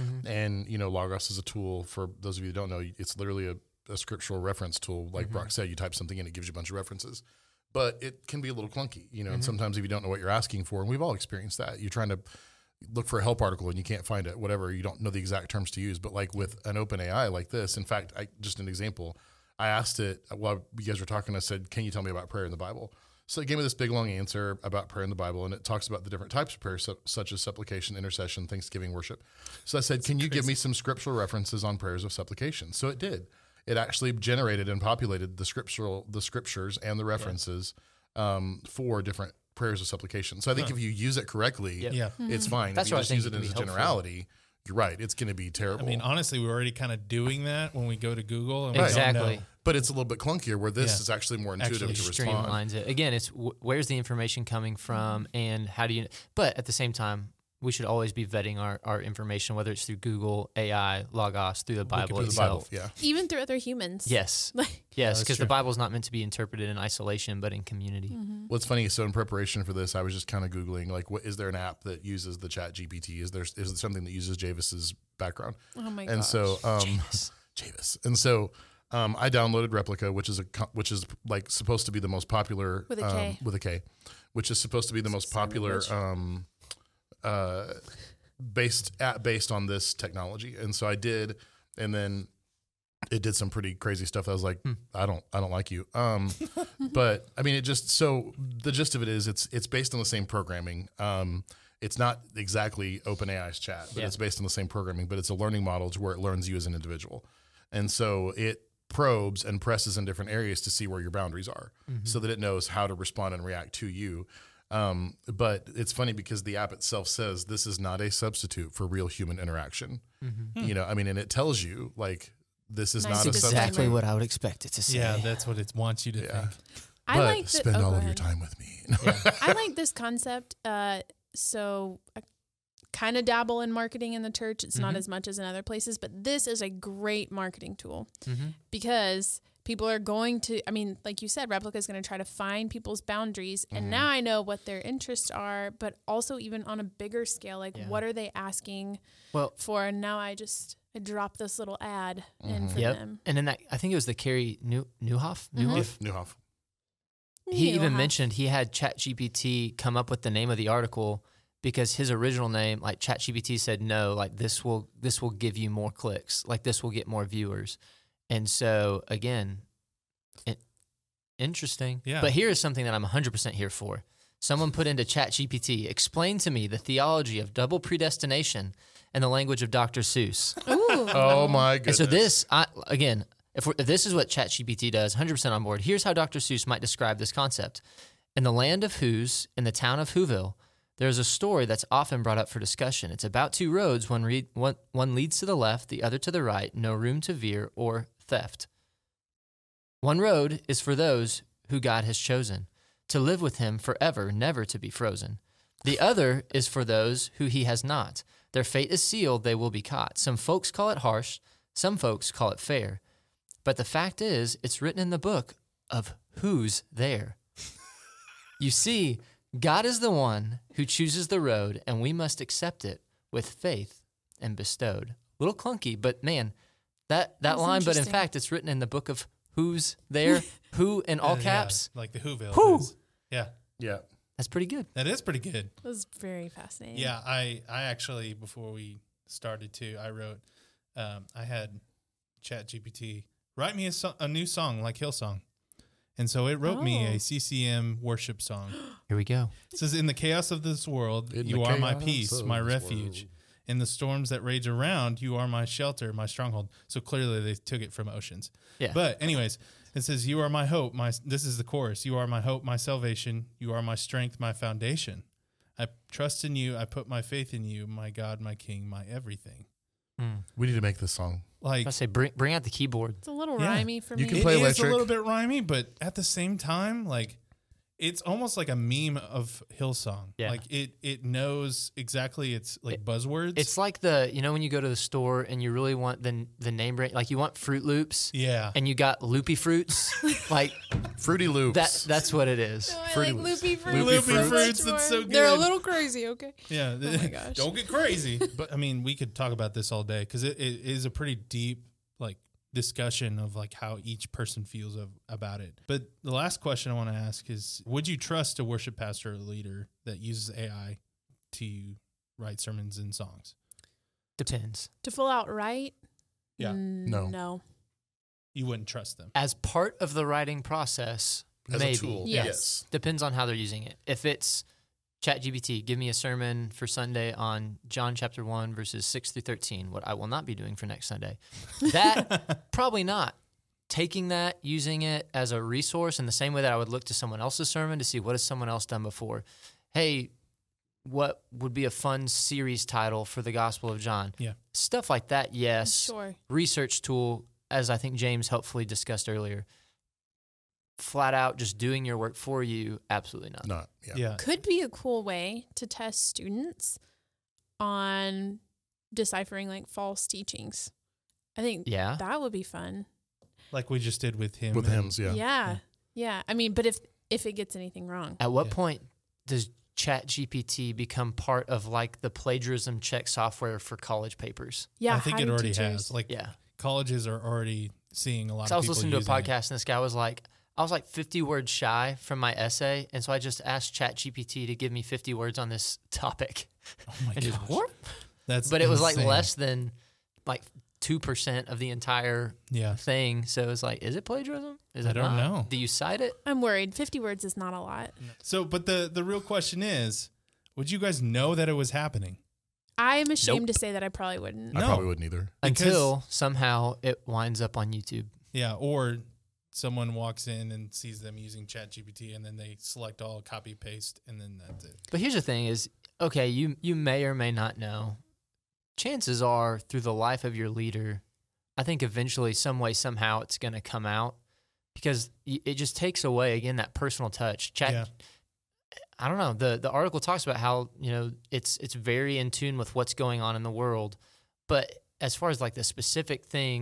and you know, Logos is a tool for those of you who don't know. It's literally a, a scriptural reference tool. Like Brock said, you type something in, it gives you a bunch of references, but it can be a little clunky, you know. And sometimes if you don't know what you're asking for, and we've all experienced that, you're trying to look for a help article and you can't find it, whatever, you don't know the exact terms to use. But like with an open A I like this, in fact, I just an example, I asked it while you guys were talking, I said, can you tell me about prayer in the Bible? So it gave me this big long answer about prayer in the Bible, and it talks about the different types of prayer, su- such as supplication, intercession, thanksgiving, worship. So I said, can you give me some scriptural references on prayers of supplication? So it did. It actually generated and populated the scriptural, the scriptures and the references um, for different prayers of supplication. So I think if you use it correctly, Yep. Yeah. it's fine. That's if you why I just think use it it can as a be helpful. generality, you're right. It's going to be terrible. I mean, honestly, we're already kind of doing that when we go to Google. And we don't Exactly. know. but it's a little bit clunkier where this Yeah. is actually more intuitive Actually to respond. Streamlines it. Again, it's w- where's the information coming from and how do you, but at the same time, we should always be vetting our, our information, whether it's through Google, A I, Logos, through the Bible Through the Bible, itself. yeah. Even through other humans. Yes. Like, Yes, that's because true. the Bible is not meant to be interpreted in isolation, but in community. Mm-hmm. What's funny is, so in preparation for this, I was just kind of Googling, like, what is there an app that uses the Chat G P T? Is there is there something that uses Javis's background? oh my and gosh. so, um, Javis. And so, um, I downloaded Replica, which is a co- which is like supposed to be the most popular With a um, K. with a K, which is supposed to be the most Sign popular language. um, uh, based at based on this technology. And so I did, and then it did some pretty crazy stuff. That I was like, I don't, I don't like you. Um, but I mean, it just, so the gist of it is it's, it's based on the same programming. Um, it's not exactly OpenAI's chat, but Yeah. it's based on the same programming, but it's a learning model to where it learns you as an individual. And so it probes and presses in different areas to see where your boundaries are so that it knows how to respond and react to you. Um, but it's funny because the app itself says this is not a substitute for real human interaction. You know, I mean, and it tells you like, this is Nice not a disclaimer. substitute. Exactly what I would expect it to say. Yeah, that's what it wants you to Yeah. think. I But like the- spend oh, all go of your ahead. time with me. I like this concept. Uh, so I kind of dabble in marketing in the church. It's not Mhm. as much as in other places, but this is a great marketing tool Mm-hmm. because people are going to, I mean, like you said, Replica is going to try to find people's boundaries. And Mhm. now I know what their interests are, but also even on a bigger scale, like Yeah. what are they asking Well, for? And now I just, I dropped this little ad in for Yep. them. and then that I think it was the Carrie New, Newhoff. Mhm. Newhoff. Newhoff. He You even have- mentioned he had ChatGPT come up with the name of the article because his original name, like ChatGPT said, no, like this will this will give you more clicks, like this will get more viewers, and so again, it, interesting. Yeah. But here is something that I'm one hundred percent here for. Someone put into ChatGPT, explain to me the theology of double predestination in the language of Doctor Seuss. Ooh. Oh my And goodness. so this, I, again, if, we're, if this is what ChatGPT does, one hundred percent on board. Here's how Doctor Seuss might describe this concept. In the land of Whos, in the town of Whoville, there's a story that's often brought up for discussion. It's about two roads. One, read, one, one leads to the left, the other to the right, no room to veer or theft. One road is for those who God has chosen, to live with him forever, never to be frozen. The other is for those who he has not. Their fate is sealed, they will be caught. Some folks call it harsh, some folks call it fair. But the fact is, it's written in the book of who's there. You see, God is the one who chooses the road, and we must accept it with faith and bestowed. A little clunky, but man, that, that That's line, but in interesting. fact, it's written in the book of who's there, who in all Uh, yeah, caps. like the Whoville. Who? is. Yeah, Yeah. That's pretty good. that is pretty good. That was very fascinating. Yeah, I, I actually, before we started too, I wrote, um, I had ChatGPT write me a, so- a new song like Hillsong. And so it wrote me Oh. a C C M worship song. Here we go. It says, in the chaos of this world, In you the are my chaos peace, of my this refuge. world. In the storms that rage around, you are my shelter, my stronghold. So clearly they took it from Oceans. Yeah. But anyways, it says, you are my hope. My This is the chorus. You are my hope, my salvation. You are my strength, my foundation. I trust in you. I put my faith in you, my God, my King, my everything. Mm. We need to make this song. Like, I say bring bring out the keyboard. It's a little Yeah. rhymey for You me. can it play is electric. a little bit rhymey, but at the same time, like, it's almost like a meme of Hillsong. Yeah. Like it, it knows exactly its like It- buzzwords. It's like the, you know, when you go to the store and you really want the the name brand, like you want Fruit Loops yeah. and you got Loopy Fruits, like Fruity Loops. that. That's what it is. No, I Fruity like Loops. loopy fruits. Loopy so Fruits. much Fruits, that's more. so They're a good. little crazy, okay? Yeah. Oh my gosh. Don't get crazy. But I mean, we could talk about this all day because it, it is a pretty deep like discussion of like how each person feels of, about it. But the last question I want to ask is, would you trust a worship pastor or leader that uses A I to write sermons and songs? Depends. To full out right? Yeah. Mm, No. No. You wouldn't trust them. As part of the writing process, As maybe. a tool. Yes. Yes. Depends on how they're using it. If it's ChatGPT, give me a sermon for Sunday on John chapter one, verses six through thirteen, what I will not be doing for next Sunday. That, probably not. Taking that, using it as a resource in the same way that I would look to someone else's sermon to see what has someone else done before. Hey, what would be a fun series title for the Gospel of John? Yeah. Stuff like that, yes. Sure. Research tool, as I think James helpfully discussed earlier. Flat out just doing your work for you, absolutely not. Not. Yeah. Yeah. Could be a cool way to test students on deciphering like false teachings. I think Yeah. that would be fun. Like we just did with him. With and- hymns. Yeah. Yeah. Yeah. I mean, but if if it gets anything wrong. At what Yeah. point does ChatGPT become part of like the plagiarism check software for college papers? Yeah. I think how it do already teachers- has. Like Yeah. colleges are already seeing a lot So I of was people listening to a using it. podcast and this guy was like, I was like fifty words shy from my essay. And so I just asked ChatGPT to give me fifty words on this topic. Oh my And just gosh. whoop. That's But it was like insane. less than like two percent of the entire Yeah. thing. So it was like, is it plagiarism? Is it I don't not? know. Do you cite it? I'm worried. fifty words is not a lot. So, but the the real question is, would you guys know that it was happening? I am ashamed Nope. to say that I probably wouldn't. I No. probably wouldn't either. Because- Until somehow it winds up on YouTube. Yeah, or someone walks in and sees them using ChatGPT, and then they select all, copy paste, and then that's it. But here's the thing is, okay, you you may or may not know. Chances are through the life of your leader, I think eventually some way, somehow it's going to come out because y- it just takes away, again, that personal touch. Chat, Yeah. I don't know. The the article talks about how, you know, it's it's very in tune with what's going on in the world. But as far as like the specific things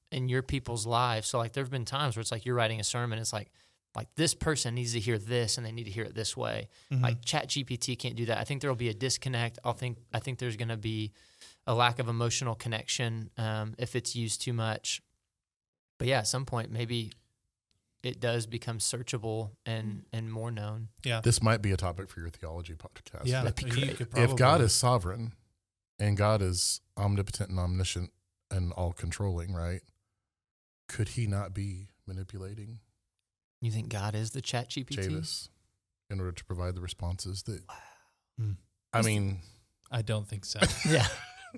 in your people's lives. So like there've been times where it's like you're writing a sermon, it's like like this person needs to hear this and they need to hear it this way. Mhm. Like Chat G P T can't do that. I think there'll be a disconnect. I'll think I think there's going to be a lack of emotional connection um, if it's used too much. But yeah, at some point maybe it does become searchable and and more known. Yeah. This might be a topic for your theology podcast. Yeah. That'd be you great. could If God probably- is sovereign and God is omnipotent and omniscient and all controlling, right? Could he not be manipulating You think God is the Chat G P T? Javis in order to provide the responses that, Hmm. I mean, I don't think so. Yeah.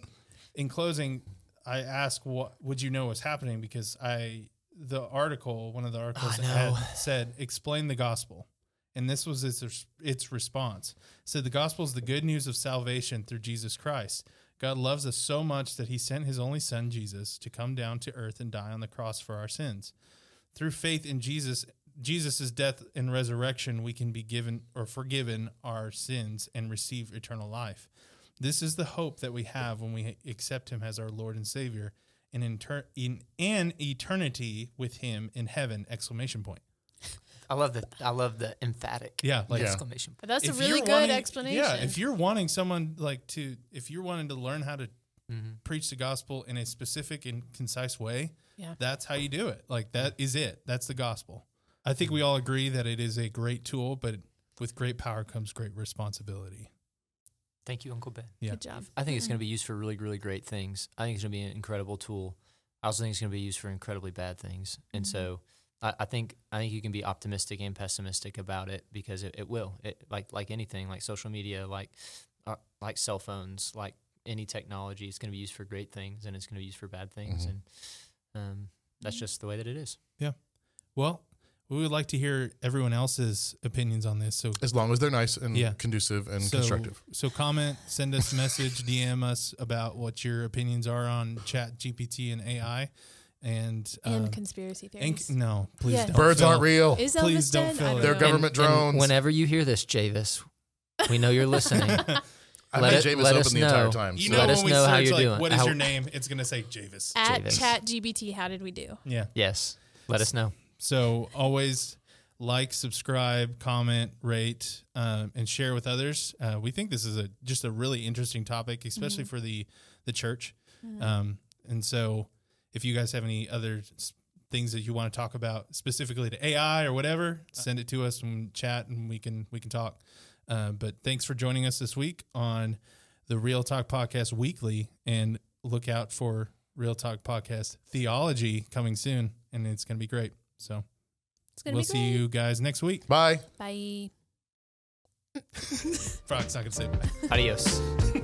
In closing, I asked, what would you know what's happening? Because I, the article, one of the articles I know. had said, explain the gospel. And this was its, its response. It said, the gospel is the good news of salvation through Jesus Christ. God loves us so much that he sent his only son, Jesus, to come down to earth and die on the cross for our sins. Through faith in Jesus, Jesus' death and resurrection, we can be given or forgiven our sins and receive eternal life. This is the hope that we have when we accept him as our Lord and Savior, and in, ter- in an eternity with him in heaven, exclamation point. I love the I love the emphatic Yeah, like Yeah. exclamation point. But that's a if really you're good wanting- explanation. Yeah, if you're wanting someone like to, if you're wanting to learn how to Mm-hmm. preach the gospel in a specific and concise way, Yeah. that's how you do it. Like that is it. That's the gospel. I think we all agree that it is a great tool, but with great power comes great responsibility. Thank you, Uncle Ben. Yeah. Good job. I think it's going to be used for really, really great things. I think it's going to be an incredible tool. I also think it's going to be used for incredibly bad things. And so I, I think I think you can be optimistic and pessimistic about it because it, it will. It like like anything, like social media, like uh, like cell phones, like any technology. It's going to be used for great things and it's going to be used for bad things. Mhm. And um, that's just the way that it is. Well, we would like to hear everyone else's opinions on this. So as long as they're nice and Yeah. conducive and so, constructive. So comment, send us a message, D M us about what your opinions are on Chat G P T and A I, and And um, conspirации and- theories. no, please Yeah. don't. Birds Phil. aren't real. Is Please Elvis don't dead? fill I it. don't They're know. government And- and drones. whenever you hear this, Javis, we know you're listening. I've let had it- Javis let open us the entire know. time. You so- know, Let when us we know how search, you're like, doing. what is How- your name? It's going to say Javis. At Javis. Chat G P T, how did we do? Yeah. Yes. Let us know. So always like, subscribe, comment, rate, um, and share with others. Uh, we think this is a just a really interesting topic, especially for the the church. Um, and so, if you guys have any other s- things that you want to talk about specifically to A I or whatever, send it to us and chat, and we can we can talk. Uh, but thanks for joining us this week on the Real Talk Podcast Weekly, and look out for Real Talk Podcast Theology coming soon, and it's going to be great. So. It's gonna We'll be see great. you guys next week. Bye. Bye. Frog's not going to say bye. Adios.